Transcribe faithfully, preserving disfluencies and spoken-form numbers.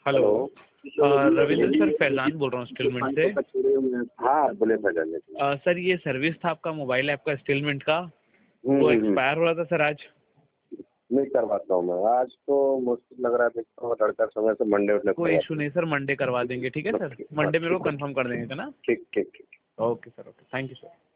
Hello. अ, Ravindra sir, Faizan बोल रहा हूँ स्टीलमिंट से। हाँ, बोलिए फैज़ान जी। अ, सर ये सर्विस था आपका मोबाइल ऐप का स्टीलमिंट का, हुँ, वो हुँ, हुँ। एक्सपायर हो रहा था सर आज। नहीं करवाता हूँ मैं, आज तो मुश्किल लग रहा है, देखता हूँ लड़का समय से मंडे उठने कोई इश्यू करवाता नहीं सर, मंडे करवा देंगे, ठीक है सर? हूँ। मंडे मेरे को कंफर्म कर देंगे, है ना? ठीक, ठीक, ठीक। Okay sir, okay. Thank you sir.